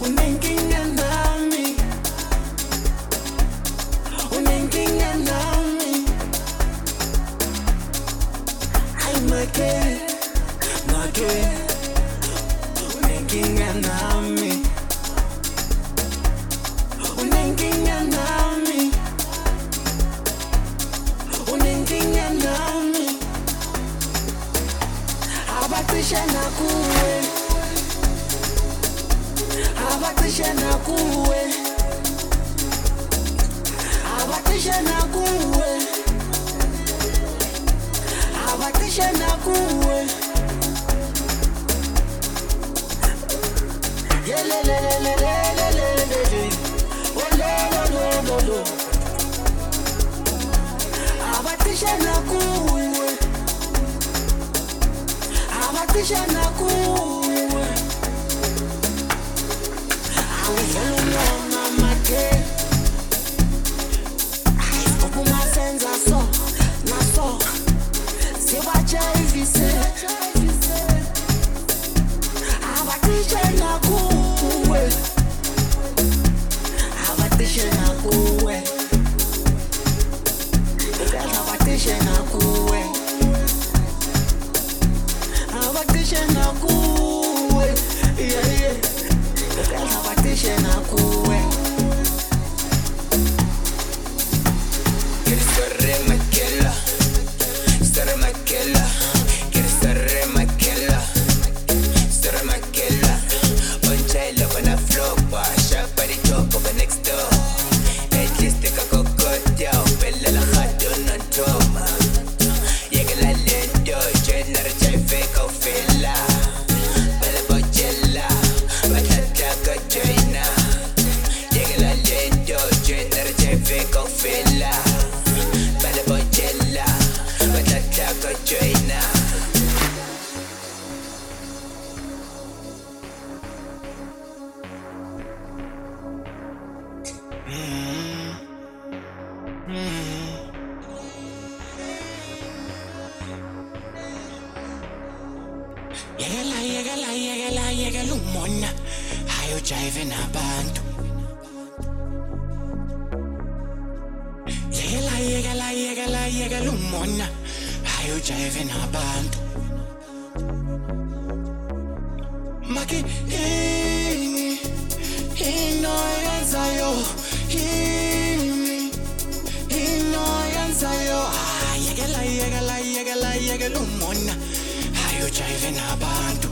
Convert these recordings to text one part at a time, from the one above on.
unenkinga nami, unenkinga nami. Ay make, unenkinga nami, unenkinga nami, unenkinga nami. Abatisha nakuwe, abatisha nakuwe, abatisha nakuwe, abatisha nakuwe. Yelelelelelelelele, ololololo. Abatisha nakuwe, abatisha nakuwe. Awuvela umlomo make, uphuma senza so naso, siwajayivise. Abatisha nakuwe, abatisha nakuwe, abatisha nakuwe, abatisha nakuwe, yeah yeah, abatisha nakuwe. Quieres ser maquela, ser maquela, quieres ser maquela, ser maquela. Ponchela when I flow, shop by the top of the next door. At least the cocotia, bella la hado no toma. Llega la lento, llena de fake o fela. Bella bochela, batata cochina. Llega la lento, llena de fake o fela. Bella bochela, batata cochina. Yegela umona, hayo jive nabantu. Yegela umona, hayo jive nabantu. Maki ino yenzayo, ino yenzayo. Yegela umona, hayo jive nabantu.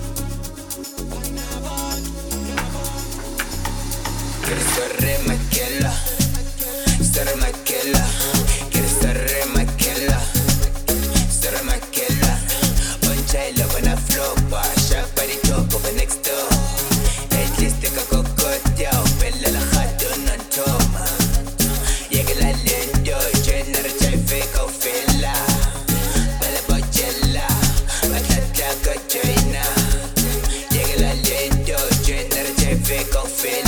Quieres ser maquela, ser maquela. Quieres ser maquela, ser maquela. Ponchela when I flow, shop by the top of the next door. At least the cocotia, bella la hado no toma. Llega la lento, llena de fake o fela. Bella bochela, batata cochina. Llega la lento, llena de fake o fela.